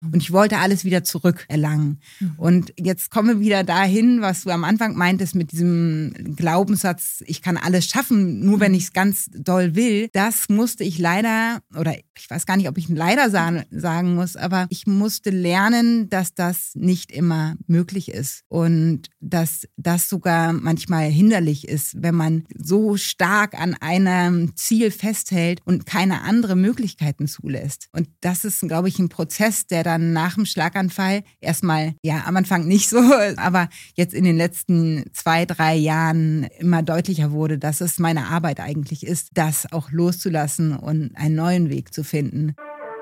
Und ich wollte alles wieder zurückerlangen. Und jetzt kommen wir wieder dahin, was du am Anfang meintest mit diesem Glaubenssatz, ich kann alles schaffen, nur wenn ich es ganz doll will. Das musste ich leider, oder ich weiß gar nicht, ob ich leider sagen muss, aber ich musste lernen, dass das nicht immer möglich ist. Und dass das sogar manchmal hinderlich ist, wenn man so stark an einem Ziel festhält und keine andere Möglichkeiten zulässt. Und das ist, glaube ich, ein Prozess, der dann nach dem Schlaganfall erstmal, ja, am Anfang nicht so, aber jetzt in den letzten 2-3 Jahren immer deutlicher wurde, dass es meine Arbeit eigentlich ist, das auch loszulassen und einen neuen Weg zu finden.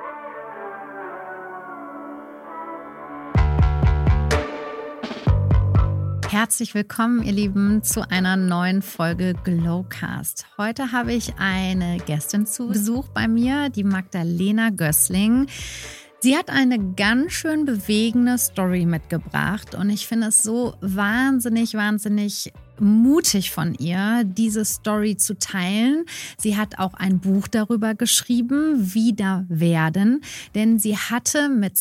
Herzlich willkommen, ihr Lieben, zu einer neuen Folge Glowcast. Heute habe ich eine Gästin zu Besuch bei mir, die Magdalena Gößling. Sie hat eine ganz schön bewegende Story mitgebracht und ich finde es so wahnsinnig mutig von ihr, diese Story zu teilen. Sie hat auch ein Buch darüber geschrieben, Wieder werden, denn sie hatte mit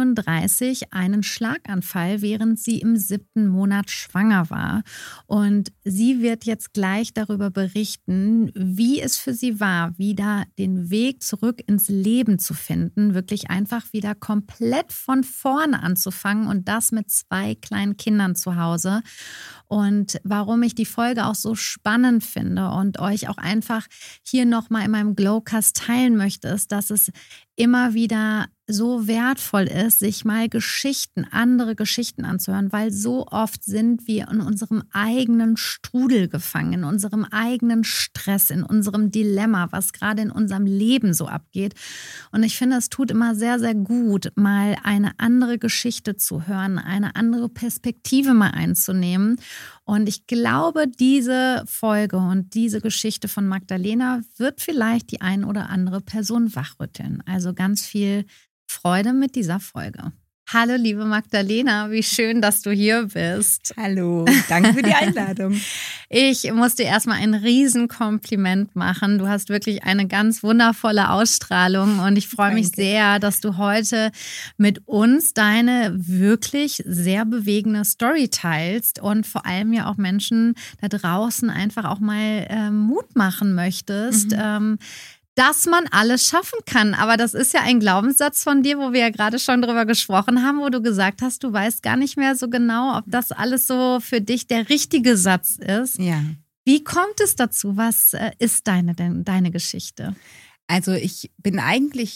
32 einen Schlaganfall, während sie im 7. Monat schwanger war. Und sie wird jetzt gleich darüber berichten, wie es für sie war, wieder den Weg zurück ins Leben zu finden, wirklich einfach wieder komplett von vorne anzufangen und das mit 2 kleinen Kindern zu Hause. Und warum ich die Folge auch so spannend finde und euch auch einfach hier nochmal in meinem Glowcast teilen möchte, ist, dass es immer wieder so wertvoll ist, sich mal andere Geschichten anzuhören, weil so oft sind wir in unserem eigenen Strudel gefangen, in unserem eigenen Stress, in unserem Dilemma, was gerade in unserem Leben so abgeht. Und ich finde, es tut immer sehr, sehr gut, mal eine andere Geschichte zu hören, eine andere Perspektive mal einzunehmen. Und ich glaube, diese Folge und diese Geschichte von Magdalena wird vielleicht die ein oder andere Person wachrütteln. Also ganz viel Freude mit dieser Folge. Hallo, liebe Magdalena, wie schön, dass du hier bist. Hallo, danke für die Einladung. Ich muss dir erstmal ein Riesenkompliment machen. Du hast wirklich eine ganz wundervolle Ausstrahlung und ich freue mich sehr, dass du heute mit uns deine wirklich sehr bewegende Story teilst und vor allem ja auch Menschen da draußen einfach auch mal Mut machen möchtest. Dass man alles schaffen kann. Aber das ist ja ein Glaubenssatz von dir, wo wir ja gerade schon drüber gesprochen haben, wo du gesagt hast, du weißt gar nicht mehr so genau, ob das alles so für dich der richtige Satz ist. Ja. Wie kommt es dazu? Was ist deine Geschichte? Also ich bin eigentlich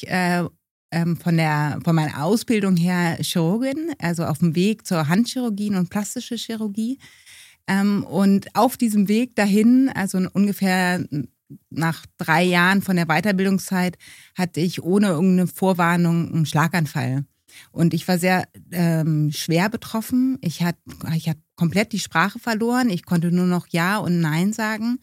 von meiner Ausbildung her Chirurgin, also auf dem Weg zur Handchirurgie und plastische Chirurgie. Und auf diesem Weg dahin, also ungefähr nach 3 Jahren von der Weiterbildungszeit, hatte ich ohne irgendeine Vorwarnung einen Schlaganfall. Und ich war sehr schwer betroffen. Ich hatte komplett die Sprache verloren. Ich konnte nur noch Ja und Nein sagen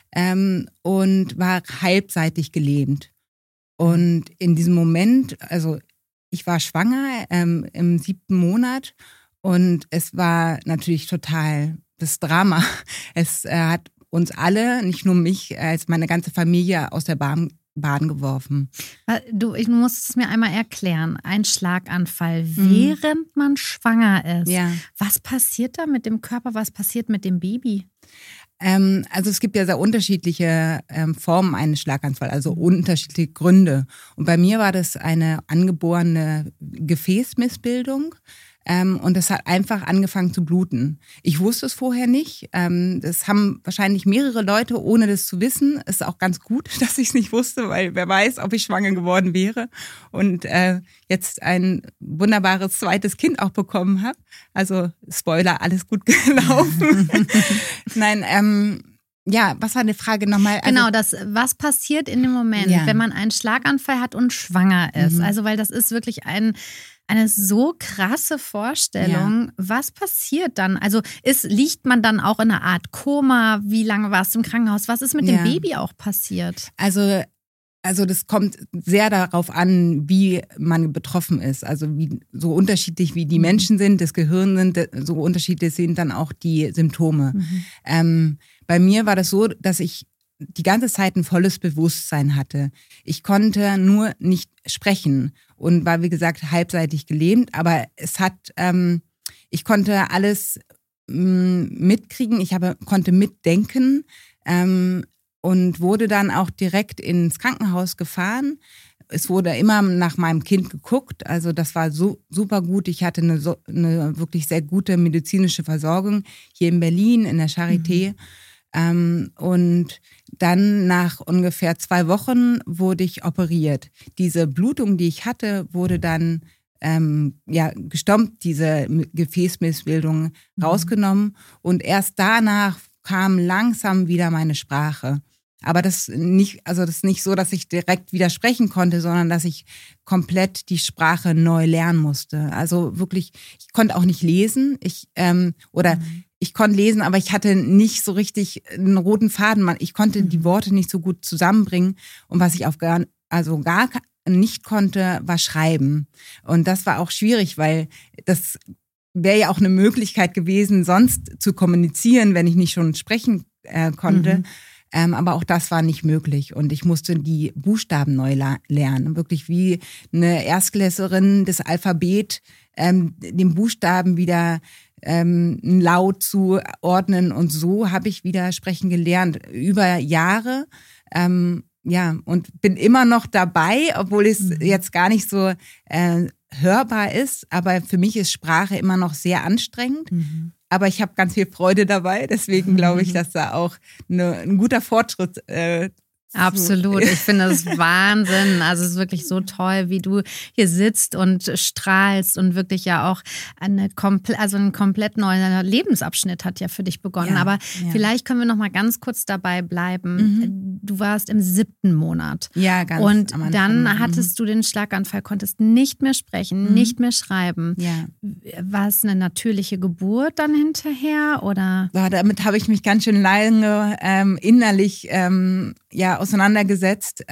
und war halbseitig gelähmt. Und in diesem Moment, also ich war schwanger im 7. Monat und es war natürlich total das Drama. Es hat uns alle, nicht nur mich, als meine ganze Familie aus der Bahn geworfen. Du musst es mir einmal erklären. Ein Schlaganfall, während man schwanger ist. Ja. Was passiert da mit dem Körper? Was passiert mit dem Baby? Also es gibt ja sehr unterschiedliche Formen eines Schlaganfalls, also unterschiedliche Gründe. Und bei mir war das eine angeborene Gefäßmissbildung. Und es hat einfach angefangen zu bluten. Ich wusste es vorher nicht. Das haben wahrscheinlich mehrere Leute, ohne das zu wissen. Es ist auch ganz gut, dass ich es nicht wusste, weil wer weiß, ob ich schwanger geworden wäre und jetzt ein wunderbares zweites Kind auch bekommen habe. Also Spoiler, alles gut gelaufen. Nein, ja, was war die Frage nochmal? Genau, was passiert in dem Moment, wenn man einen Schlaganfall hat und schwanger ist? Also weil das ist wirklich eine so krasse Vorstellung. Ja. Was passiert dann? Also liegt man dann auch in einer Art Koma? Wie lange warst du im Krankenhaus? Was ist mit dem Baby auch passiert? Also das kommt sehr darauf an, wie man betroffen ist. Also so unterschiedlich wie die Menschen sind, das Gehirn sind, so unterschiedlich sind dann auch die Symptome. Bei mir war das so, dass ich die ganze Zeit ein volles Bewusstsein hatte. Ich konnte nur nicht sprechen und war, wie gesagt, halbseitig gelähmt, aber ich konnte alles mitkriegen, konnte mitdenken und wurde dann auch direkt ins Krankenhaus gefahren. Es wurde immer nach meinem Kind geguckt, also das war so super gut. Ich hatte eine wirklich sehr gute medizinische Versorgung hier in Berlin in der Charité. Und dann nach ungefähr 2 Wochen wurde ich operiert. Diese Blutung, die ich hatte, wurde dann gestompt, diese Gefäßmissbildung rausgenommen. Und erst danach kam langsam wieder meine Sprache. Aber das ist nicht so, dass ich direkt wieder sprechen konnte, sondern dass ich komplett die Sprache neu lernen musste. Also wirklich, ich konnte auch nicht lesen. Ich konnte lesen, aber ich hatte nicht so richtig einen roten Faden. Ich konnte die Worte nicht so gut zusammenbringen. Und was ich gar nicht konnte, war schreiben. Und das war auch schwierig, weil das wäre ja auch eine Möglichkeit gewesen, sonst zu kommunizieren, wenn ich nicht schon sprechen konnte. Aber auch das war nicht möglich und ich musste die Buchstaben neu lernen. Wirklich wie eine Erstklässlerin das Alphabet, den Buchstaben wieder einen Laut zuordnen und so habe ich wieder sprechen gelernt über Jahre. Und bin immer noch dabei, obwohl es jetzt gar nicht so hörbar ist. Aber für mich ist Sprache immer noch sehr anstrengend. Aber ich habe ganz viel Freude dabei. Deswegen glaube ich, dass da auch ein guter Fortschritt Absolut. Ich finde das Wahnsinn. Also es ist wirklich so toll, wie du hier sitzt und strahlst und wirklich ja auch ein komplett neuer Lebensabschnitt hat ja für dich begonnen. Aber vielleicht können wir noch mal ganz kurz dabei bleiben. Du warst im 7. Monat. Ja, ganz. Und dann hattest du den Schlaganfall, konntest nicht mehr sprechen, nicht mehr schreiben. Ja. War es eine natürliche Geburt dann hinterher oder? Ja, damit habe ich mich ganz schön lange innerlich auseinandergesetzt.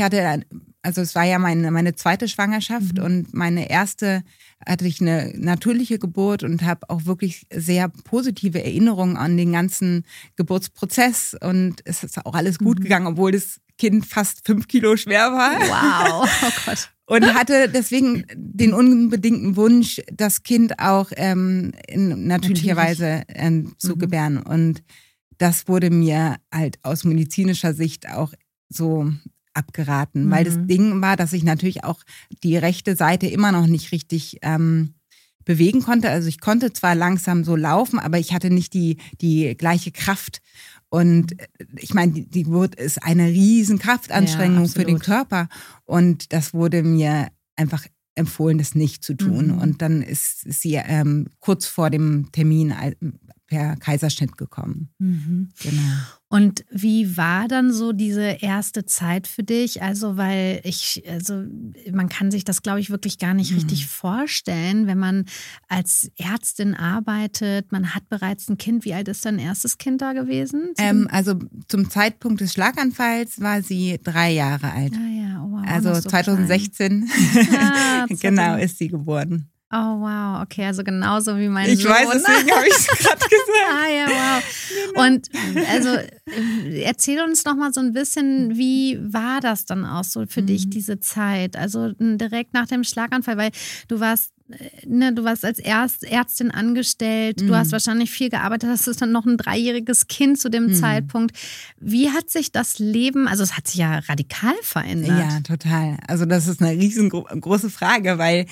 Es war ja meine zweite Schwangerschaft und meine erste hatte ich eine natürliche Geburt und habe auch wirklich sehr positive Erinnerungen an den ganzen Geburtsprozess und es ist auch alles gut gegangen, obwohl das Kind fast 5 Kilo schwer war. Wow, oh Gott. Und hatte deswegen den unbedingten Wunsch, das Kind auch in natürlicher Weise zu gebären. Und das wurde mir halt aus medizinischer Sicht auch so abgeraten, weil das Ding war, dass ich natürlich auch die rechte Seite immer noch nicht richtig bewegen konnte. Also ich konnte zwar langsam so laufen, aber ich hatte nicht die gleiche Kraft. Und ich meine, die Geburt ist eine riesen Kraftanstrengung für den Körper. Und das wurde mir einfach empfohlen, das nicht zu tun. Und dann ist sie kurz vor dem Termin per Kaiserschnitt gekommen. Genau. Und wie war dann so diese erste Zeit für dich? Also, man kann sich das, glaube ich, wirklich gar nicht richtig vorstellen, wenn man als Ärztin arbeitet. Man hat bereits ein Kind. Wie alt ist dein erstes Kind da gewesen? Also zum Zeitpunkt des Schlaganfalls war sie 3 Jahre alt. Ah ja, oh wow. Also so 2016 genau ist sie geboren. Oh wow, okay, also genauso wie mein Sohn. Ich weiß, deswegen habe ich es gerade gesagt. Ah ja, wow. Genau. Und also erzähl uns noch mal so ein bisschen, wie war das dann auch so für dich, diese Zeit? Also direkt nach dem Schlaganfall, weil du warst als Ärztin angestellt, du hast wahrscheinlich viel gearbeitet, hast dann noch ein 3-jähriges Kind zu dem Zeitpunkt. Wie hat sich das Leben, also es hat sich ja radikal verändert. Ja, total. Also das ist eine riesengroße Frage, weil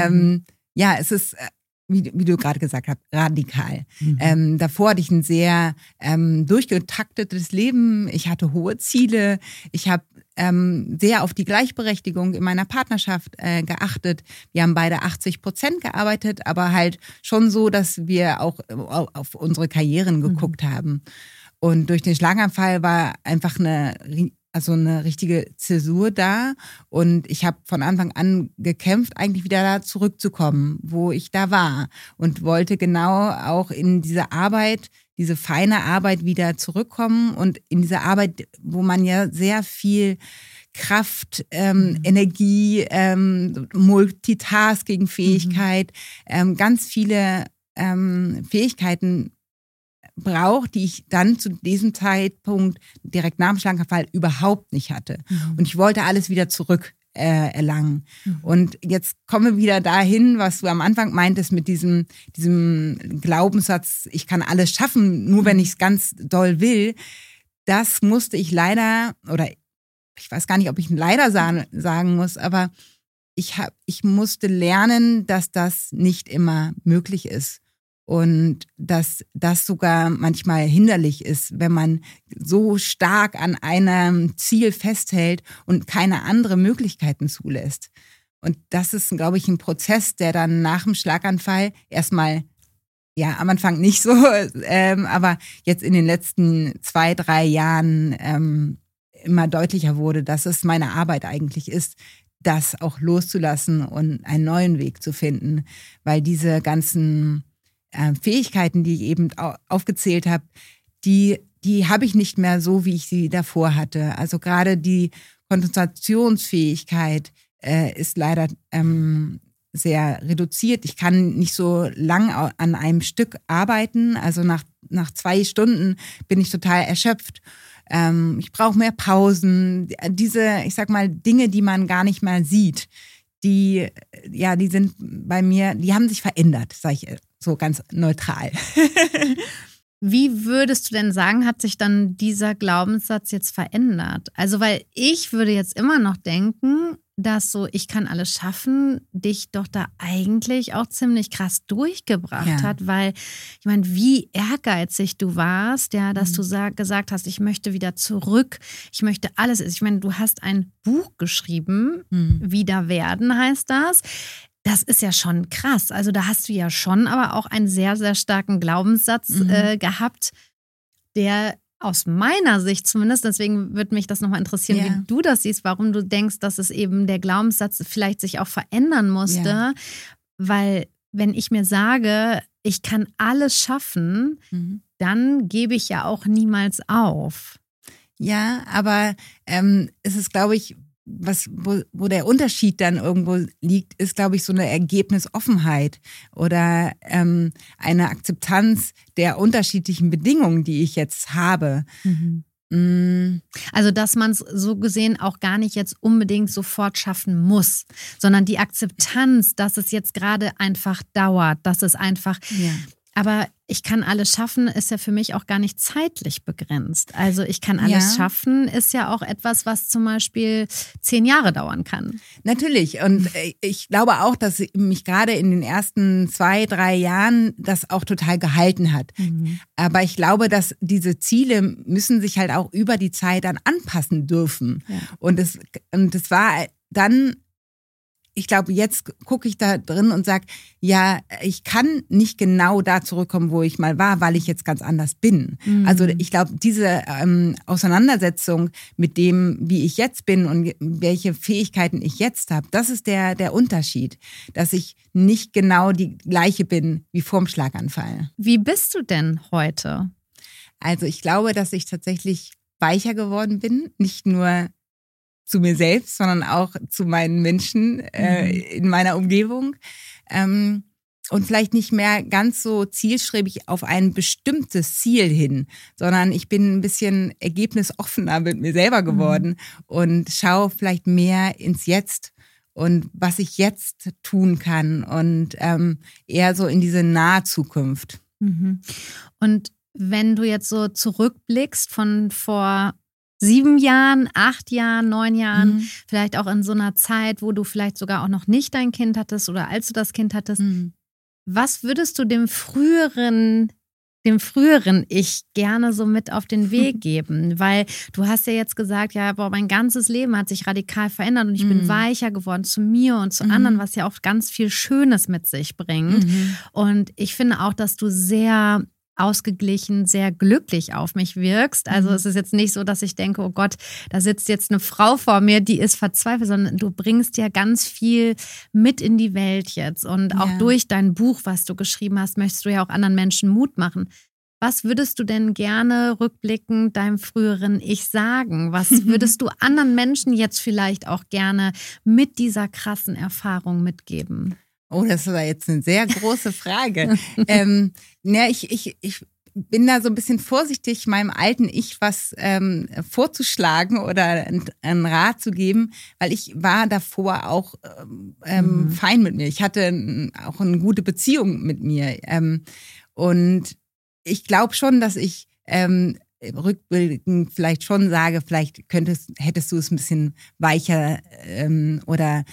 es ist, wie du gerade gesagt hast, radikal. Davor hatte ich ein sehr durchgetaktetes Leben. Ich hatte hohe Ziele. Ich habe sehr auf die Gleichberechtigung in meiner Partnerschaft geachtet. Wir haben beide 80% gearbeitet, aber halt schon so, dass wir auch auf unsere Karrieren geguckt haben. Und durch den Schlaganfall war einfach eine richtige Zäsur da und ich habe von Anfang an gekämpft, eigentlich wieder da zurückzukommen, wo ich da war und wollte genau auch in diese Arbeit, diese feine Arbeit wieder zurückkommen und in diese Arbeit, wo man ja sehr viel Kraft, Energie, Multitasking-Fähigkeit, ganz viele Fähigkeiten braucht, die ich dann zu diesem Zeitpunkt direkt nach dem Schlaganfall überhaupt nicht hatte. Und ich wollte alles wieder zurück erlangen. Und jetzt kommen wir wieder dahin, was du am Anfang meintest mit diesem Glaubenssatz, ich kann alles schaffen, nur wenn ich es ganz doll will. Das musste ich leider, oder ich weiß gar nicht, ob ich leider sagen muss, aber ich musste lernen, dass das nicht immer möglich ist. Und dass das sogar manchmal hinderlich ist, wenn man so stark an einem Ziel festhält und keine anderen Möglichkeiten zulässt. Und das ist, glaube ich, ein Prozess, der dann nach dem Schlaganfall erstmal, ja, am Anfang nicht so, aber jetzt in den letzten 2-3 Jahren immer deutlicher wurde, dass es meine Arbeit eigentlich ist, das auch loszulassen und einen neuen Weg zu finden. Weil diese ganzen Fähigkeiten, die ich eben aufgezählt habe, die habe ich nicht mehr so, wie ich sie davor hatte. Also gerade die Konzentrationsfähigkeit ist leider sehr reduziert. Ich kann nicht so lang an einem Stück arbeiten. Also nach 2 Stunden bin ich total erschöpft. Ich brauche mehr Pausen. Diese, ich sag mal, Dinge, die man gar nicht mehr sieht, die sind bei mir, die haben sich verändert, sage ich so ganz neutral. Wie würdest du denn sagen, hat sich dann dieser Glaubenssatz jetzt verändert? Also, weil ich würde jetzt immer noch denken, dass so, ich kann alles schaffen, dich doch da eigentlich auch ziemlich krass durchgebracht hat, weil, ich meine, wie ehrgeizig du warst, ja, dass du gesagt hast, ich möchte wieder zurück, ich möchte alles, ich meine, du hast ein Buch geschrieben, Wieder werden heißt das. Das ist ja schon krass. Also da hast du ja schon aber auch einen sehr, sehr starken Glaubenssatz gehabt, der aus meiner Sicht zumindest, deswegen würde mich das nochmal interessieren, wie du das siehst, warum du denkst, dass es eben der Glaubenssatz vielleicht sich auch verändern musste. Weil wenn ich mir sage, ich kann alles schaffen, dann gebe ich ja auch auf. Ja, aber es ist, glaube ich, wo der Unterschied dann irgendwo liegt, ist, glaube ich, so eine Ergebnisoffenheit oder eine Akzeptanz der unterschiedlichen Bedingungen, die ich jetzt habe. Also, dass man es so gesehen auch gar nicht jetzt unbedingt sofort schaffen muss, sondern die Akzeptanz, dass es jetzt gerade einfach dauert, dass es einfach... Aber ich kann alles schaffen, ist ja für mich auch gar nicht zeitlich begrenzt. Also ich kann alles schaffen, ist ja auch etwas, was zum Beispiel 10 Jahre dauern kann. Natürlich. Und ich glaube auch, dass mich gerade in den ersten 2-3 Jahren das auch total gehalten hat. Aber ich glaube, dass diese Ziele müssen sich halt auch über die Zeit dann anpassen dürfen. Ja. Und es war dann... Ich glaube, jetzt gucke ich da drin und sage, ja, ich kann nicht genau da zurückkommen, wo ich mal war, weil ich jetzt ganz anders bin. Also ich glaube, diese Auseinandersetzung mit dem, wie ich jetzt bin und welche Fähigkeiten ich jetzt habe, das ist der Unterschied, dass ich nicht genau die gleiche bin wie vorm Schlaganfall. Wie bist du denn heute? Also ich glaube, dass ich tatsächlich weicher geworden bin, nicht nur zu mir selbst, sondern auch zu meinen Menschen in meiner Umgebung und vielleicht nicht mehr ganz so zielstrebig auf ein bestimmtes Ziel hin, sondern ich bin ein bisschen ergebnisoffener mit mir selber geworden und schaue vielleicht mehr ins Jetzt und was ich jetzt tun kann und eher so in diese nahe Zukunft. Und wenn du jetzt so zurückblickst von vor 7 Jahren, 8 Jahren, 9 Jahren, vielleicht auch in so einer Zeit, wo du vielleicht sogar auch noch nicht dein Kind hattest oder als du das Kind hattest. Was würdest du dem früheren Ich gerne so mit auf den Weg geben? Weil du hast ja jetzt gesagt, ja, boah, mein ganzes Leben hat sich radikal verändert und ich bin weicher geworden zu mir und zu anderen, was ja auch ganz viel Schönes mit sich bringt. Und ich finde auch, dass du sehr ausgeglichen, sehr glücklich auf mich wirkst. Also es ist jetzt nicht so, dass ich denke, oh Gott, da sitzt jetzt eine Frau vor mir, die ist verzweifelt, sondern du bringst ja ganz viel mit in die Welt jetzt. Und auch durch dein Buch, was du geschrieben hast, möchtest du ja auch anderen Menschen Mut machen. Was würdest du denn gerne rückblickend deinem früheren Ich sagen? Was würdest du anderen Menschen jetzt vielleicht auch gerne mit dieser krassen Erfahrung mitgeben? Oh, das war jetzt eine sehr große Frage. bin da so ein bisschen vorsichtig, meinem alten Ich was vorzuschlagen oder einen Rat zu geben, weil ich war davor auch fein mit mir. Ich hatte auch eine gute Beziehung mit mir. Und ich glaube schon, dass ich rückblickend vielleicht schon sage, vielleicht hättest du es ein bisschen weicher oder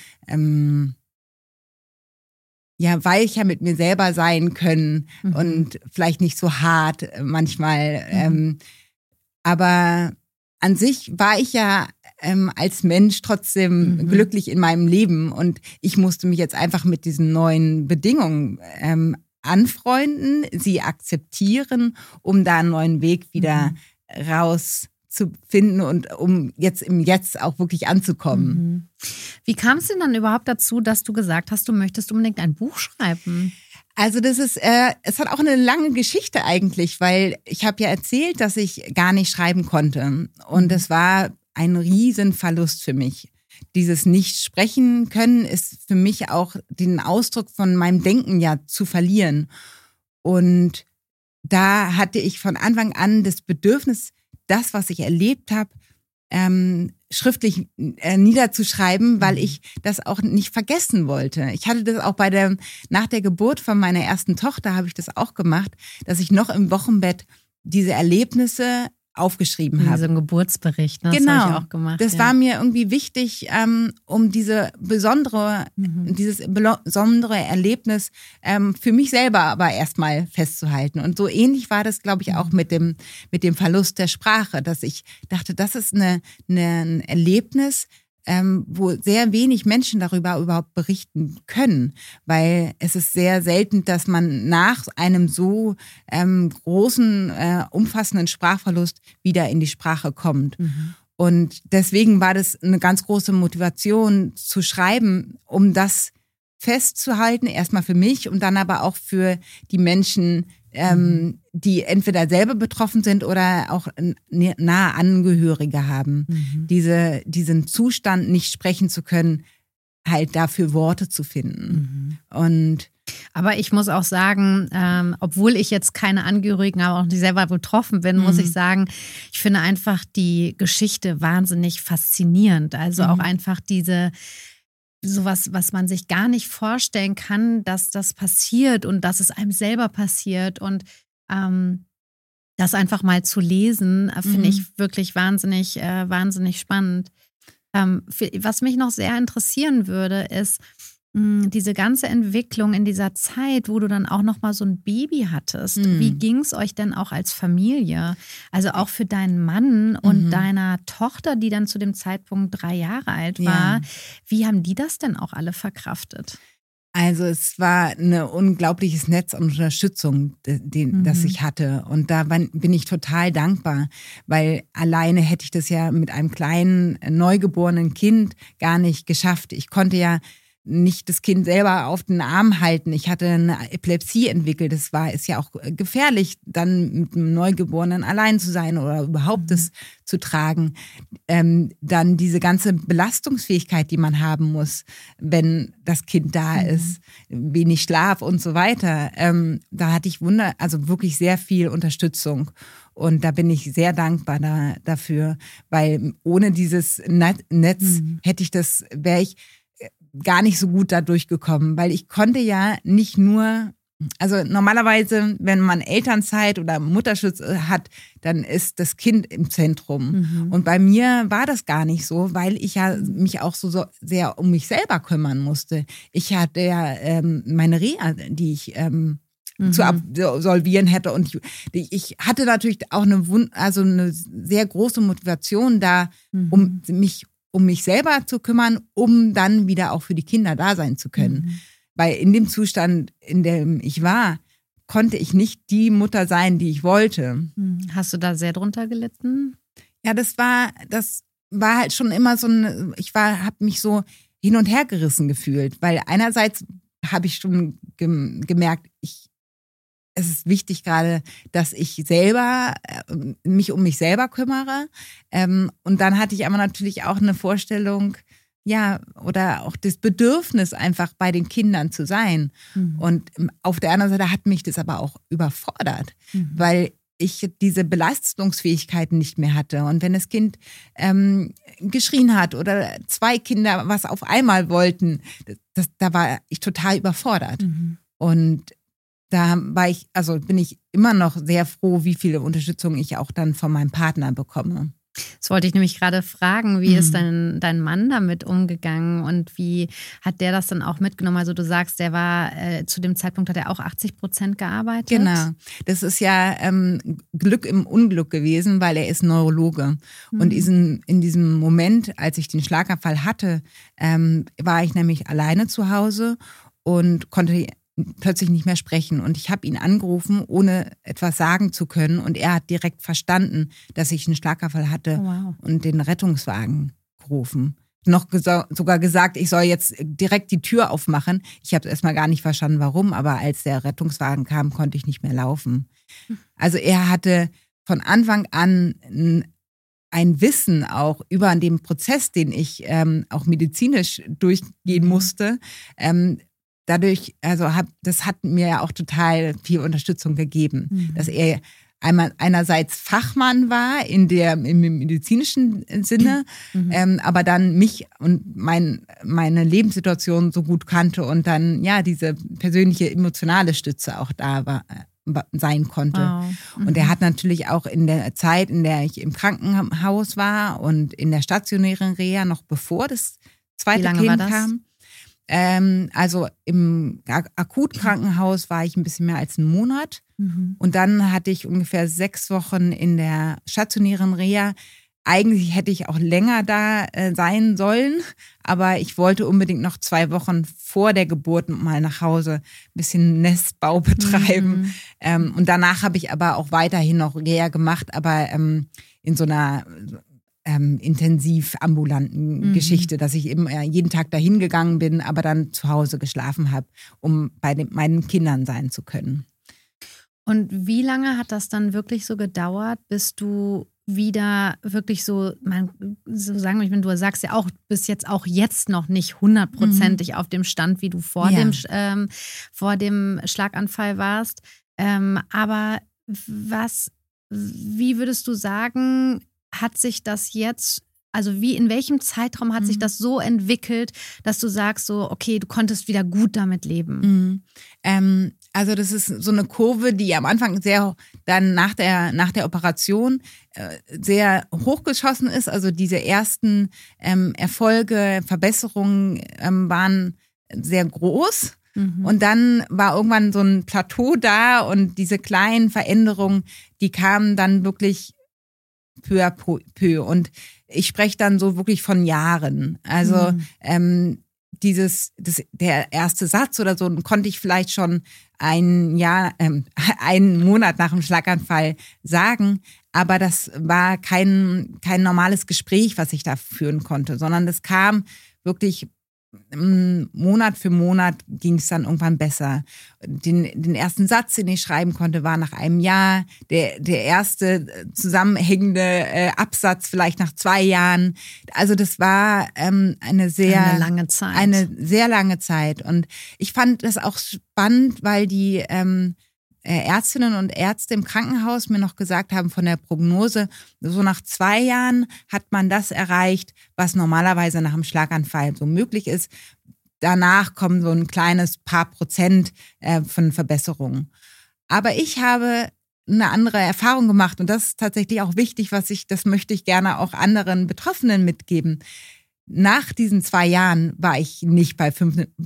weicher mit mir selber sein können und vielleicht nicht so hart manchmal. Aber an sich war ich ja als Mensch trotzdem glücklich in meinem Leben und ich musste mich jetzt einfach mit diesen neuen Bedingungen anfreunden, sie akzeptieren, um da einen neuen Weg wieder rauszufinden und um jetzt im Jetzt auch wirklich anzukommen. Wie kam es denn dann überhaupt dazu, dass du gesagt hast, du möchtest unbedingt ein Buch schreiben? Also das ist, es hat auch eine lange Geschichte eigentlich, weil ich habe ja erzählt, dass ich gar nicht schreiben konnte und es war ein Riesenverlust für mich. Dieses Nicht-Sprechen können ist für mich auch den Ausdruck von meinem Denken ja zu verlieren. Und da hatte ich von Anfang an das Bedürfnis, das, was ich erlebt habe, schriftlich niederzuschreiben, weil ich das auch nicht vergessen wollte. Ich hatte das auch nach der Geburt von meiner ersten Tochter habe ich das auch gemacht, dass ich noch im Wochenbett diese Erlebnisse aufgeschrieben habe. So ein Geburtsbericht, ne? Das Genau, habe ich auch gemacht. Das war mir irgendwie wichtig, um dieses besondere Erlebnis für mich selber aber erstmal festzuhalten. Und so ähnlich war das, glaube ich, auch mit dem Verlust der Sprache, dass ich dachte, das ist ein Erlebnis, wo sehr wenig Menschen darüber überhaupt berichten können, weil es ist sehr selten, dass man nach einem so großen, umfassenden Sprachverlust wieder in die Sprache kommt. Und deswegen war das eine ganz große Motivation zu schreiben, um das festzuhalten, erstmal für mich und dann aber auch für die Menschen, die entweder selber betroffen sind oder auch nahe Angehörige haben. Diesen Zustand, nicht sprechen zu können, halt dafür Worte zu finden. Aber ich muss auch sagen, obwohl ich jetzt keine Angehörigen, aber auch nicht selber betroffen bin, muss ich sagen, ich finde einfach die Geschichte wahnsinnig faszinierend. Also auch einfach sowas, was man sich gar nicht vorstellen kann, dass das passiert und dass es einem selber passiert. Und das einfach mal zu lesen, finde ich wirklich wahnsinnig, wahnsinnig spannend. Was mich noch sehr interessieren würde, ist diese ganze Entwicklung in dieser Zeit, wo du dann auch noch mal so ein Baby hattest. Wie ging es euch denn auch als Familie? Also auch für deinen Mann und deiner Tochter, die dann zu dem Zeitpunkt 3 Jahre alt war. Wie haben die das denn auch alle verkraftet? Also es war ein unglaubliches Netz an Unterstützung, das ich hatte. Und da bin ich total dankbar, weil alleine hätte ich das ja mit einem kleinen, neugeborenen Kind gar nicht geschafft. Ich konnte ja nicht das Kind selber auf den Arm halten. Ich hatte eine Epilepsie entwickelt. Ist ja auch gefährlich, dann mit einem Neugeborenen allein zu sein oder überhaupt das zu tragen. Dann diese ganze Belastungsfähigkeit, die man haben muss, wenn das Kind da ist, wenig Schlaf und so weiter. Da hatte ich wirklich sehr viel Unterstützung. Und da bin ich sehr dankbar dafür, weil ohne dieses Netz wäre ich gar nicht so gut da durchgekommen, weil ich konnte ja nicht nur, also normalerweise, wenn man Elternzeit oder Mutterschutz hat, dann ist das Kind im Zentrum. Und bei mir war das gar nicht so, weil ich ja mich auch so sehr um mich selber kümmern musste. Ich hatte ja meine Reha, die ich zu absolvieren hätte. Und ich hatte natürlich auch eine sehr große Motivation da, um mich selber zu kümmern, um dann wieder auch für die Kinder da sein zu können. Weil in dem Zustand, in dem ich war, konnte ich nicht die Mutter sein, die ich wollte. Hast du da sehr drunter gelitten? Ja, das war halt schon immer so habe mich so hin und her gerissen gefühlt, weil einerseits habe ich schon gemerkt, es ist wichtig gerade, dass ich selber mich um mich selber kümmere. Und dann hatte ich aber natürlich auch eine Vorstellung, oder auch das Bedürfnis, einfach bei den Kindern zu sein. Und auf der anderen Seite hat mich das aber auch überfordert, weil ich diese Belastungsfähigkeiten nicht mehr hatte. Und wenn das Kind geschrien hat oder 2 Kinder was auf einmal wollten, da war ich total überfordert. Und da bin ich immer noch sehr froh, wie viel Unterstützung ich auch dann von meinem Partner bekomme. Das wollte ich nämlich gerade fragen, wie ist dein Mann damit umgegangen und wie hat der das dann auch mitgenommen? Also du sagst, der war zu dem Zeitpunkt, hat er auch 80% gearbeitet? Genau, das ist ja Glück im Unglück gewesen, weil er ist Neurologe. Und in diesem Moment, als ich den Schlaganfall hatte, war ich nämlich alleine zu Hause und konnte plötzlich nicht mehr sprechen. Und ich habe ihn angerufen, ohne etwas sagen zu können. Und er hat direkt verstanden, dass ich einen Schlaganfall hatte und den Rettungswagen gerufen. Noch sogar gesagt, ich soll jetzt direkt die Tür aufmachen. Ich habe erstmal gar nicht verstanden, warum. Aber als der Rettungswagen kam, konnte ich nicht mehr laufen. Also er hatte von Anfang an ein Wissen auch über den Prozess, den ich auch medizinisch durchgehen musste, dadurch, das hat mir ja auch total viel Unterstützung gegeben, dass er einerseits Fachmann war im medizinischen Sinne, aber dann mich und meine Lebenssituation so gut kannte und dann diese persönliche emotionale Stütze auch da war, sein konnte. Wow. Und er hat natürlich auch in der Zeit, in der ich im Krankenhaus war und in der stationären Reha, noch bevor das zweite Kind kam. Also im Akutkrankenhaus war ich ein bisschen mehr als einen Monat. Und dann hatte ich ungefähr 6 Wochen in der stationären Reha. Eigentlich hätte ich auch länger da sein sollen, aber ich wollte unbedingt noch 2 Wochen vor der Geburt mal nach Hause ein bisschen Nestbau betreiben. Und danach habe ich aber auch weiterhin noch Reha gemacht, aber in so einer intensiv ambulanten Geschichte, dass ich eben jeden Tag dahin gegangen bin, aber dann zu Hause geschlafen habe, um bei meinen Kindern sein zu können. Und wie lange hat das dann wirklich so gedauert, bis du wieder wirklich so sagen wir, du sagst ja auch, bist jetzt auch jetzt noch nicht 100%ig auf dem Stand, wie du vor dem Schlaganfall warst. Aber wie würdest du sagen, hat sich das jetzt, also in welchem Zeitraum hat sich das so entwickelt, dass du sagst so, okay, du konntest wieder gut damit leben? Also das ist so eine Kurve, die am Anfang dann nach der Operation sehr hochgeschossen ist. Also diese ersten Erfolge, Verbesserungen waren sehr groß. Und dann war irgendwann so ein Plateau da und diese kleinen Veränderungen, die kamen dann wirklich peu à peu. Und ich spreche dann so wirklich von Jahren. Also der erste Satz oder so konnte ich vielleicht schon einen Monat nach dem Schlaganfall sagen, aber das war kein normales Gespräch, was ich da führen konnte, sondern das kam wirklich Monat für Monat ging es dann irgendwann besser. Den ersten Satz, den ich schreiben konnte, war nach einem Jahr. Der erste zusammenhängende Absatz vielleicht nach 2 Jahren. Also das war eine sehr lange Zeit. Und ich fand das auch spannend, weil die Ärztinnen und Ärzte im Krankenhaus mir noch gesagt haben von der Prognose, so nach 2 Jahren hat man das erreicht, was normalerweise nach einem Schlaganfall so möglich ist. Danach kommen so ein kleines paar Prozent von Verbesserungen. Aber ich habe eine andere Erfahrung gemacht und das ist tatsächlich auch wichtig, das möchte ich gerne auch anderen Betroffenen mitgeben. Nach diesen 2 Jahren war ich nicht bei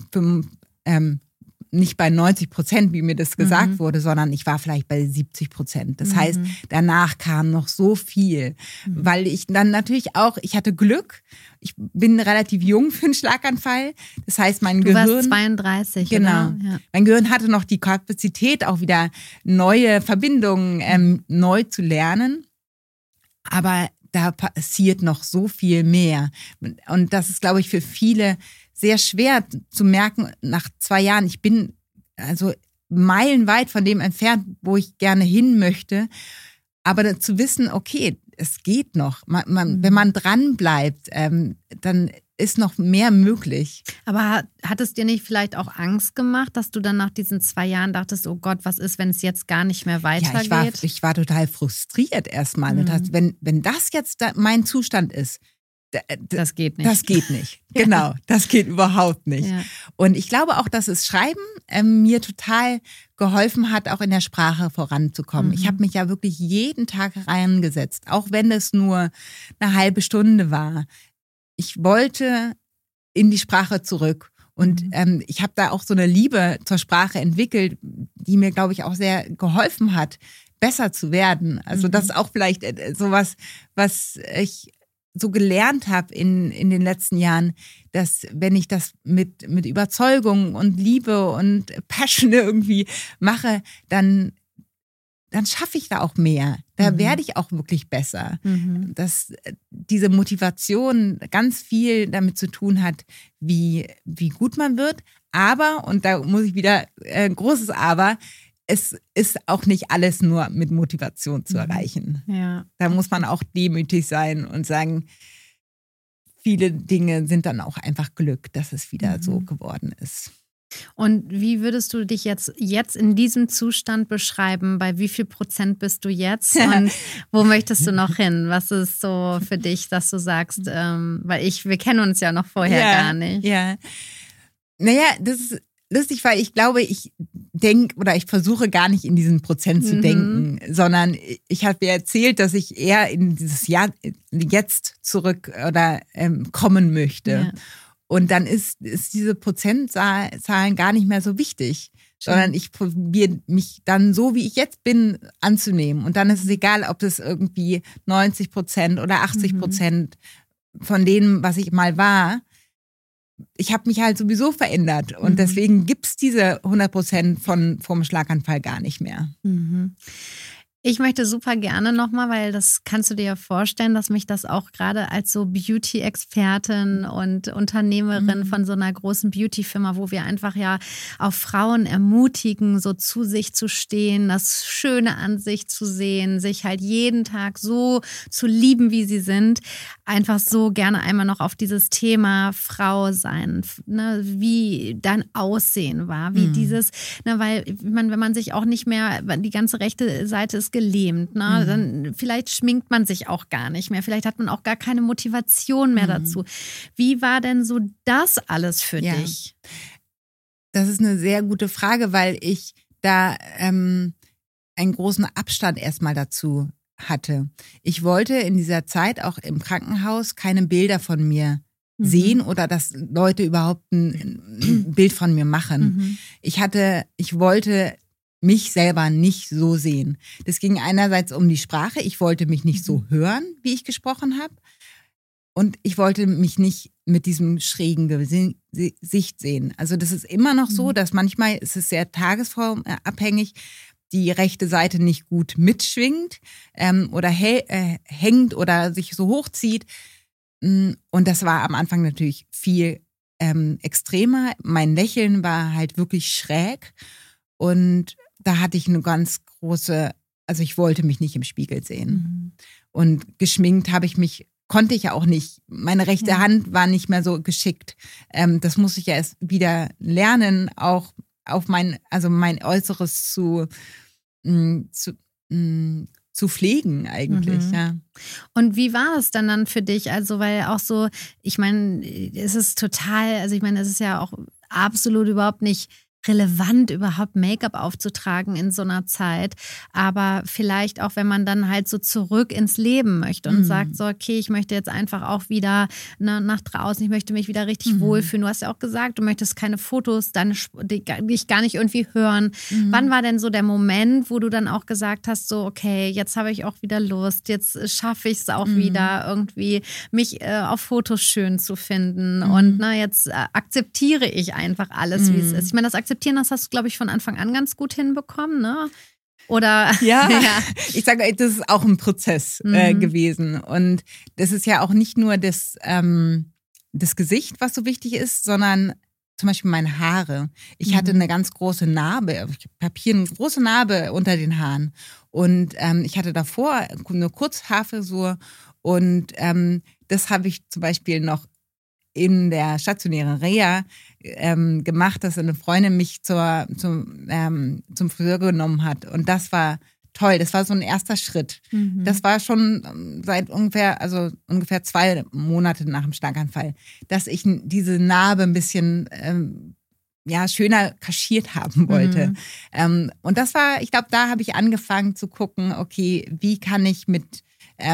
nicht bei 90%, wie mir das gesagt wurde, sondern ich war vielleicht bei 70%. Das heißt, danach kam noch so viel, weil ich dann natürlich auch, ich hatte Glück, ich bin relativ jung für einen Schlaganfall. Das heißt, mein Gehirn... Du warst 32, genau, oder? Ja. Mein Gehirn hatte noch die Kapazität, auch wieder neue Verbindungen neu zu lernen. Aber da passiert noch so viel mehr. Und das ist, glaube ich, für viele sehr schwer zu merken, nach 2 Jahren, ich bin also meilenweit von dem entfernt, wo ich gerne hin möchte. Aber zu wissen, okay, es geht noch. Wenn man dran bleibt, dann ist noch mehr möglich. Aber hat es dir nicht vielleicht auch Angst gemacht, dass du dann nach diesen 2 Jahren dachtest, oh Gott, was ist, wenn es jetzt gar nicht mehr weitergeht? Ja, ich war total frustriert erstmal. Und dachte, wenn das jetzt mein Zustand ist, das geht nicht. Das geht nicht. Genau, das geht überhaupt nicht. Ja. Und ich glaube auch, dass das Schreiben mir total geholfen hat, auch in der Sprache voranzukommen. Ich habe mich ja wirklich jeden Tag reingesetzt, auch wenn es nur eine halbe Stunde war. Ich wollte in die Sprache zurück. Und ich habe da auch so eine Liebe zur Sprache entwickelt, die mir, glaube ich, auch sehr geholfen hat, besser zu werden. Also das ist auch vielleicht sowas, was ich so gelernt habe in den letzten Jahren, dass wenn ich das mit Überzeugung und Liebe und Passion irgendwie mache, dann schaffe ich da auch mehr. Da werde ich auch wirklich besser. Dass diese Motivation ganz viel damit zu tun hat, wie gut man wird. Aber, und da muss ich wieder großes Aber, es ist auch nicht alles nur mit Motivation zu erreichen. Ja. Da muss man auch demütig sein und sagen, viele Dinge sind dann auch einfach Glück, dass es wieder so geworden ist. Und wie würdest du dich jetzt in diesem Zustand beschreiben? Bei wie viel Prozent bist du jetzt? Und wo möchtest du noch hin? Was ist so für dich, dass du sagst, weil wir kennen uns ja noch vorher gar nicht. Ja. Naja, das ist lustig, weil ich glaube, ich denke oder ich versuche gar nicht in diesen Prozent zu denken, sondern ich habe dir erzählt, dass ich eher in dieses Jahr jetzt zurück oder kommen möchte. Ja. Und dann ist diese Prozentzahlen gar nicht mehr so wichtig, sondern ich probiere mich dann so, wie ich jetzt bin, anzunehmen. Und dann ist es egal, ob das irgendwie 90% oder 80% von dem, was ich mal war. Ich habe mich halt sowieso verändert und deswegen gibt's diese 100% vom Schlaganfall gar nicht mehr. Ich möchte super gerne nochmal, weil das kannst du dir ja vorstellen, dass mich das auch gerade als so Beauty-Expertin und Unternehmerin von so einer großen Beauty-Firma, wo wir einfach ja auch Frauen ermutigen, so zu sich zu stehen, das Schöne an sich zu sehen, sich halt jeden Tag so zu lieben, wie sie sind, einfach so gerne einmal noch auf dieses Thema Frau sein, ne, wie dein Aussehen war, wie dieses, ne, weil wenn man sich auch nicht mehr, die ganze rechte Seite ist gelähmt, ne? Dann vielleicht schminkt man sich auch gar nicht mehr, vielleicht hat man auch gar keine Motivation mehr dazu. Wie war denn so das alles für dich? Das ist eine sehr gute Frage, weil ich da einen großen Abstand erstmal dazu hatte. Ich wollte in dieser Zeit auch im Krankenhaus keine Bilder von mir sehen oder dass Leute überhaupt ein Bild von mir machen. Ich wollte mich selber nicht so sehen. Das ging einerseits um die Sprache. Ich wollte mich nicht so hören, wie ich gesprochen habe. Und ich wollte mich nicht mit diesem schrägen Gesicht sehen. Also das ist immer noch so, dass manchmal ist es sehr tagesformabhängig, die rechte Seite nicht gut mitschwingt oder hängt oder sich so hochzieht. Und das war am Anfang natürlich viel extremer. Mein Lächeln war halt wirklich schräg. Und da hatte ich eine ganz große, also ich wollte mich nicht im Spiegel sehen. Und geschminkt konnte ich ja auch nicht. Meine rechte Hand war nicht mehr so geschickt. Das muss ich ja erst wieder lernen, auch auf mein Äußeres zu pflegen eigentlich, ja. Und wie war es dann für dich? Also, weil auch so, ich meine, es ist ja auch absolut überhaupt nicht relevant, überhaupt Make-up aufzutragen in so einer Zeit. Aber vielleicht auch, wenn man dann halt so zurück ins Leben möchte und sagt so, okay, ich möchte jetzt einfach auch wieder nach draußen, ich möchte mich wieder richtig wohlfühlen. Du hast ja auch gesagt, du möchtest keine Fotos, dich gar nicht irgendwie hören. Wann war denn so der Moment, wo du dann auch gesagt hast, so, okay, jetzt habe ich auch wieder Lust, jetzt schaffe ich es auch wieder irgendwie, mich auf Fotos schön zu finden und jetzt akzeptiere ich einfach alles, wie es ist. Ich meine, das Akzeptieren, das hast du, glaube ich, von Anfang an ganz gut hinbekommen, ne? Oder? Ja. Ich sage, das ist auch ein Prozess gewesen. Und das ist ja auch nicht nur das Gesicht, was so wichtig ist, sondern zum Beispiel meine Haare. Ich hatte eine ganz große Narbe. Ich habe hier eine große Narbe unter den Haaren. Und ich hatte davor eine Kurzhaarfrisur. Und das habe ich zum Beispiel noch in der stationären Reha gemacht, dass eine Freundin mich zum Friseur genommen hat. Und das war toll. Das war so ein erster Schritt. Das war schon seit ungefähr 2 Monate nach dem Schlaganfall, dass ich diese Narbe ein bisschen schöner kaschiert haben wollte. Und das war, ich glaube, da habe ich angefangen zu gucken, okay, wie kann ich mit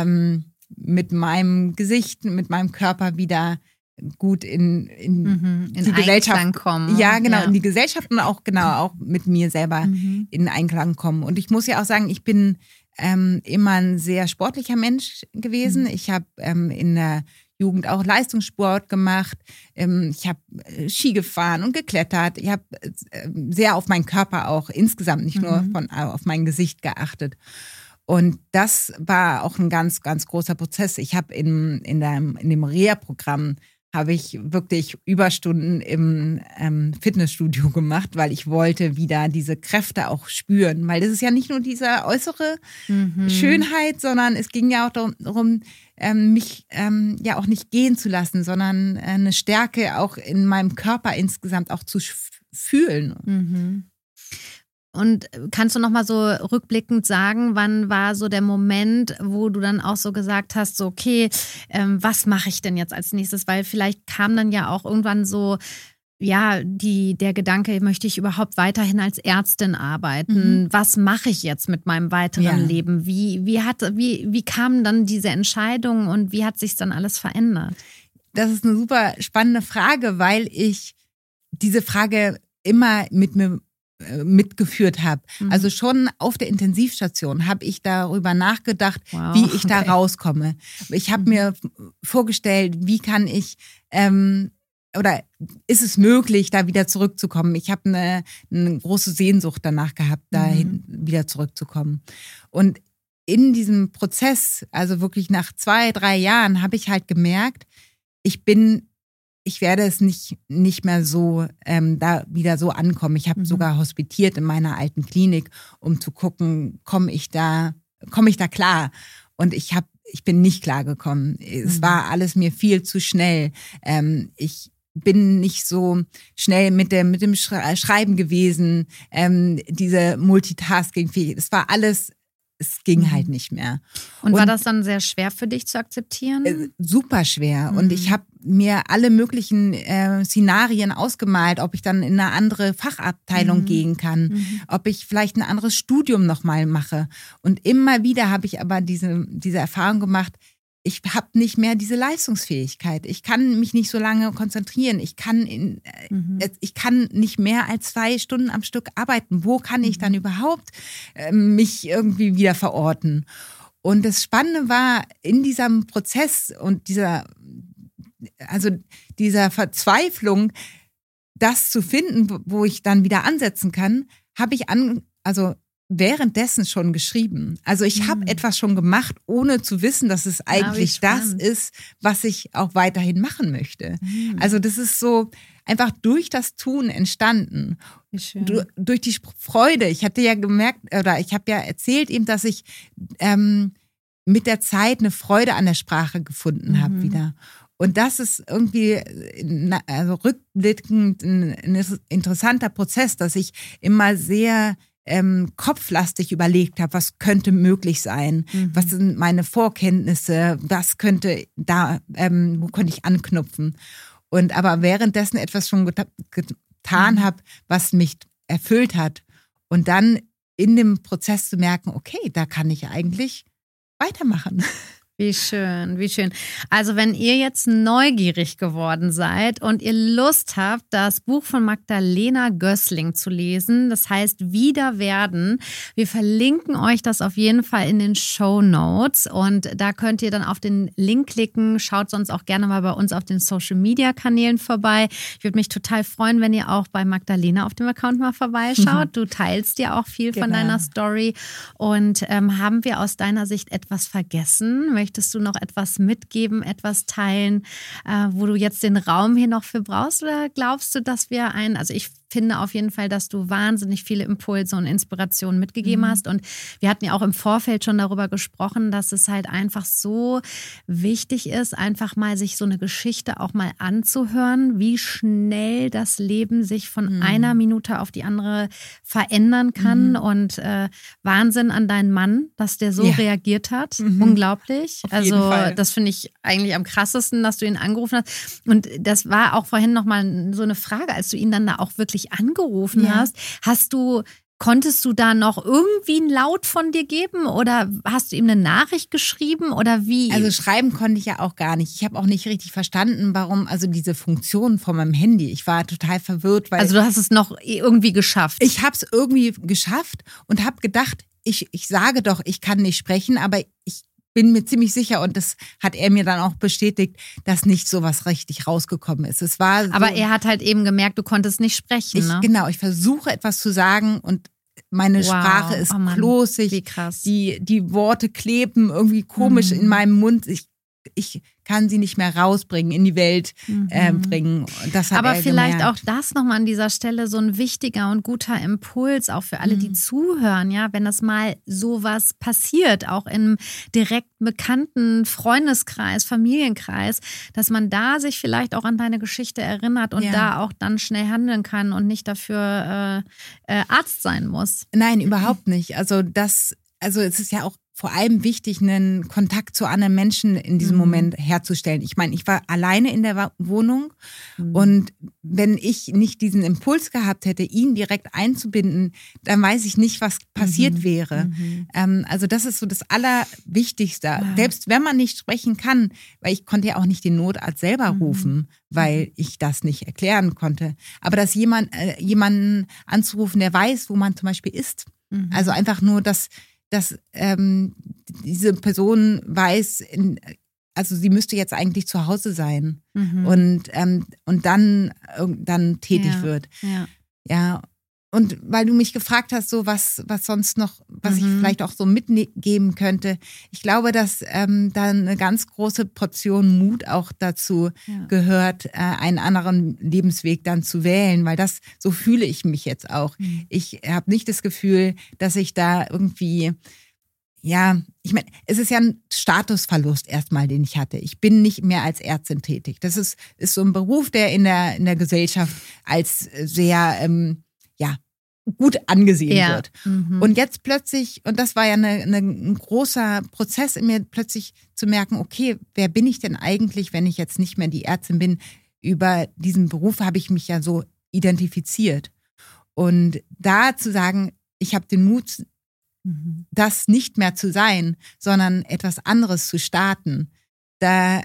meinem Gesicht, mit meinem Körper wieder gut in die Gesellschaft kommen. Ja, genau, in die Gesellschaft und auch mit mir selber in Einklang kommen. Und ich muss ja auch sagen, ich bin immer ein sehr sportlicher Mensch gewesen. Ich habe in der Jugend auch Leistungssport gemacht. Ich habe Ski gefahren und geklettert. Ich habe sehr auf meinen Körper auch insgesamt, nicht nur auf mein Gesicht geachtet. Und das war auch ein ganz, ganz großer Prozess. Ich habe in dem Reha-Programm habe ich wirklich Überstunden im Fitnessstudio gemacht, weil ich wollte wieder diese Kräfte auch spüren. Weil das ist ja nicht nur diese äußere Schönheit, sondern es ging ja auch darum, mich ja auch nicht gehen zu lassen, sondern eine Stärke auch in meinem Körper insgesamt auch zu fühlen. Und kannst du noch mal so rückblickend sagen, wann war so der Moment, wo du dann auch so gesagt hast, so okay, was mache ich denn jetzt als nächstes? Weil vielleicht kam dann ja auch irgendwann so, ja, der Gedanke, möchte ich überhaupt weiterhin als Ärztin arbeiten? Was mache ich jetzt mit meinem weiteren Leben? Wie kam dann diese Entscheidung und wie hat sich dann alles verändert? Das ist eine super spannende Frage, weil ich diese Frage immer mit mir mitgeführt habe. Also schon auf der Intensivstation habe ich darüber nachgedacht, wie ich da rauskomme. Ich habe mir vorgestellt, wie kann ich oder ist es möglich, da wieder zurückzukommen? Ich habe eine große Sehnsucht danach gehabt, dahin wieder zurückzukommen. Und in diesem Prozess, also wirklich nach 2-3 Jahren, habe ich halt gemerkt, ich werde es nicht mehr so da wieder so ankommen. Ich habe sogar hospitiert in meiner alten Klinik, um zu gucken, komme ich da klar? Und ich bin nicht klar gekommen. Es war alles mir viel zu schnell. Ich bin nicht so schnell mit dem Schreiben gewesen. Diese Multitasking-Fähigkeit, es war alles. Es ging halt nicht mehr. Und war das dann sehr schwer für dich zu akzeptieren? Super schwer. Und ich habe mir alle möglichen Szenarien ausgemalt, ob ich dann in eine andere Fachabteilung gehen kann, ob ich vielleicht ein anderes Studium nochmal mache. Und immer wieder habe ich aber diese Erfahrung gemacht, ich habe nicht mehr diese Leistungsfähigkeit. Ich kann mich nicht so lange konzentrieren. Ich kann nicht mehr als 2 Stunden am Stück arbeiten. Wo kann ich dann überhaupt mich irgendwie wieder verorten? Und das Spannende war, in diesem Prozess und dieser Verzweiflung, das zu finden, wo ich dann wieder ansetzen kann, habe ich währenddessen schon geschrieben. Also ich habe etwas schon gemacht, ohne zu wissen, dass es eigentlich das ist, was ich auch weiterhin machen möchte. Also das ist so einfach durch das Tun entstanden. Durch die Freude. Ich hatte ja gemerkt, oder ich habe ja erzählt eben, dass ich mit der Zeit eine Freude an der Sprache gefunden habe wieder. Und das ist irgendwie rückblickend ein interessanter Prozess, dass ich immer sehr kopflastig überlegt habe, was könnte möglich sein, was sind meine Vorkenntnisse, was könnte wo könnte ich anknüpfen. Und aber währenddessen etwas schon getan habe, was mich erfüllt hat. Und dann in dem Prozess zu merken, okay, da kann ich eigentlich weitermachen. Wie schön, wie schön. Also wenn ihr jetzt neugierig geworden seid und ihr Lust habt, das Buch von Magdalena Gößling zu lesen, das heißt Wiederwerden, wir verlinken euch das auf jeden Fall in den Shownotes und da könnt ihr dann auf den Link klicken. Schaut sonst auch gerne mal bei uns auf den Social-Media-Kanälen vorbei. Ich würde mich total freuen, wenn ihr auch bei Magdalena auf dem Account mal vorbeischaut. Du teilst ja auch viel von deiner Story. Und haben wir aus deiner Sicht etwas vergessen? Möchtest du noch etwas mitgeben, etwas teilen, wo du jetzt den Raum hier noch für brauchst? Oder glaubst du, dass wir also ich finde auf jeden Fall, dass du wahnsinnig viele Impulse und Inspirationen mitgegeben hast. Und wir hatten ja auch im Vorfeld schon darüber gesprochen, dass es halt einfach so wichtig ist, einfach mal sich so eine Geschichte auch mal anzuhören, wie schnell das Leben sich von einer Minute auf die andere verändern kann. Und Wahnsinn an deinen Mann, dass der so reagiert hat. Unglaublich. Auf jeden Fall. Das finde ich eigentlich am krassesten, dass du ihn angerufen hast. Und das war auch vorhin nochmal so eine Frage, als du ihn dann da auch wirklich angerufen hast. Konntest du da noch irgendwie einen Laut von dir geben oder hast du ihm eine Nachricht geschrieben oder wie? Also schreiben konnte ich ja auch gar nicht. Ich habe auch nicht richtig verstanden, warum, also diese Funktion von meinem Handy. Ich war total verwirrt. Weil also du hast es noch irgendwie geschafft? Ich habe es irgendwie geschafft und habe gedacht, ich sage doch, ich kann nicht sprechen, aber ich bin mir ziemlich sicher, und das hat er mir dann auch bestätigt, dass nicht so was richtig rausgekommen ist. Es war so, aber er hat halt eben gemerkt, du konntest nicht sprechen, ne? Genau, ich versuche etwas zu sagen und meine Sprache ist klosig. Wie krass. Die Worte kleben irgendwie komisch in meinem Mund. Ich kann sie nicht mehr rausbringen, in die Welt bringen. Das hat aber er vielleicht gemerkt. auch das nochmal an dieser Stelle so ein wichtiger und guter Impuls, auch für alle, die zuhören, ja, wenn das mal sowas passiert, auch im direkt bekannten Freundeskreis, Familienkreis, dass man da sich vielleicht auch an deine Geschichte erinnert und da auch dann schnell handeln kann und nicht dafür Arzt sein muss. Nein, überhaupt nicht. Also es ist ja auch vor allem wichtig, einen Kontakt zu anderen Menschen in diesem Moment herzustellen. Ich meine, ich war alleine in der Wohnung und wenn ich nicht diesen Impuls gehabt hätte, ihn direkt einzubinden, dann weiß ich nicht, was passiert wäre. Also das ist so das Allerwichtigste. Ja. Selbst wenn man nicht sprechen kann, weil ich konnte ja auch nicht den Notarzt selber rufen, weil ich das nicht erklären konnte. Aber dass jemanden anzurufen, der weiß, wo man zum Beispiel ist. Also einfach nur, dass diese Person weiß, also sie müsste jetzt eigentlich zu Hause sein und dann tätig wird. Ja. Und weil du mich gefragt hast, so was sonst noch, was ich vielleicht auch so mitgeben könnte, ich glaube, dass da eine ganz große Portion Mut auch dazu gehört, einen anderen Lebensweg dann zu wählen, weil so fühle ich mich jetzt auch. Ich habe nicht das Gefühl, dass ich da irgendwie, ich meine, es ist ja ein Statusverlust erstmal, den ich hatte. Ich bin nicht mehr als Ärztin tätig. Das ist so ein Beruf, der in der Gesellschaft als sehr gut angesehen wird. Und jetzt plötzlich, und das war ja ein großer Prozess in mir, plötzlich zu merken, okay, wer bin ich denn eigentlich, wenn ich jetzt nicht mehr die Ärztin bin? Über diesen Beruf habe ich mich ja so identifiziert. Und da zu sagen, ich habe den Mut, das nicht mehr zu sein, sondern etwas anderes zu starten, da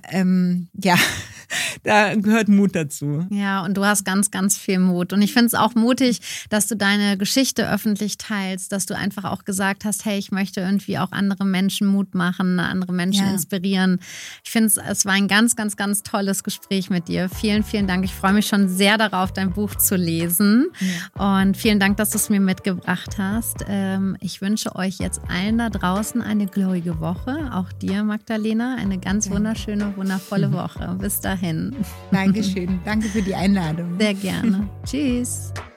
gehört Mut dazu. Ja, und du hast ganz, ganz viel Mut. Und ich finde es auch mutig, dass du deine Geschichte öffentlich teilst, dass du einfach auch gesagt hast, hey, ich möchte irgendwie auch andere Menschen Mut machen, andere Menschen inspirieren. Ich finde es war ein ganz, ganz, ganz tolles Gespräch mit dir. Vielen, vielen Dank. Ich freue mich schon sehr darauf, dein Buch zu lesen. Und vielen Dank, dass du es mir mitgebracht hast. Ich wünsche euch jetzt allen da draußen eine glorige Woche. Auch dir, Magdalena, eine ganz wunderschöne, wundervolle Woche. Bis dahin. Dankeschön. Danke für die Einladung. Sehr gerne. Tschüss.